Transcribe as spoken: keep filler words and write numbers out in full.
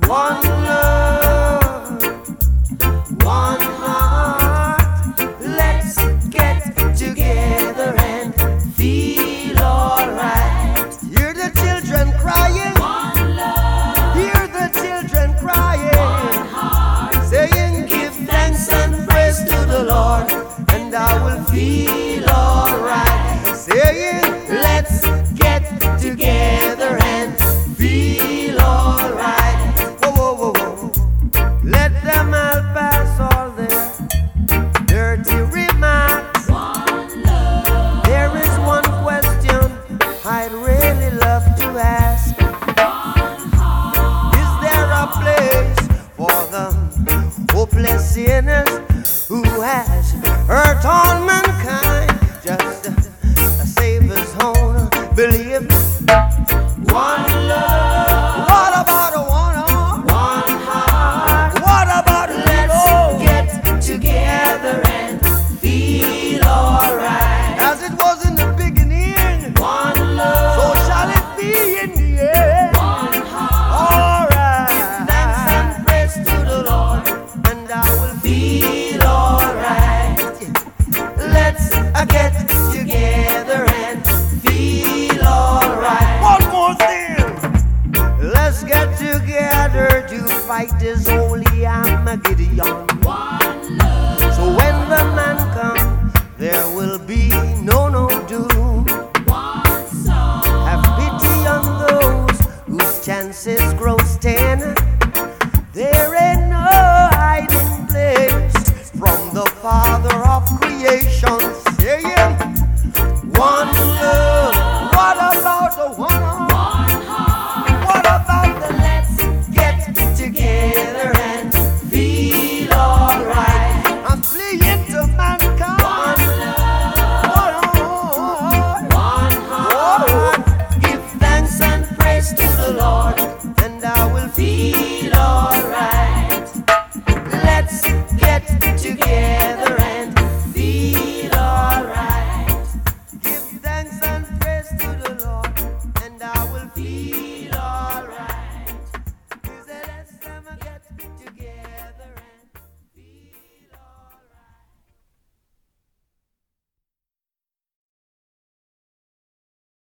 One love, one heart. Let's get together and feel alright. Hear the children crying. One love, Hear the children crying. one heart. Saying, give thanks and praise to the Lord, and I will feel alright. Saying, let's get together and feel alright. Whoa, whoa, whoa, whoa. Let them all pass all their dirty remarks. One love, There is one question I'd really love to ask. one heart. Is there a place for the hopeless sinners who has hurt all mankind? Just a Savior's own belief. One love. What about a one heart? One heart. What about a Let's love? get together and feel alright. As it was in the beginning, One so love, shall it be in the end. one heart. Alright. Thanks and praise to the Lord. And I will Feel alright. let's I get together and feel alright. one more thing. Let's get together to fight this holy Armageddon. One love, So when the man comes, there will be no no doom. one song. Have pity on those whose chances grow ten.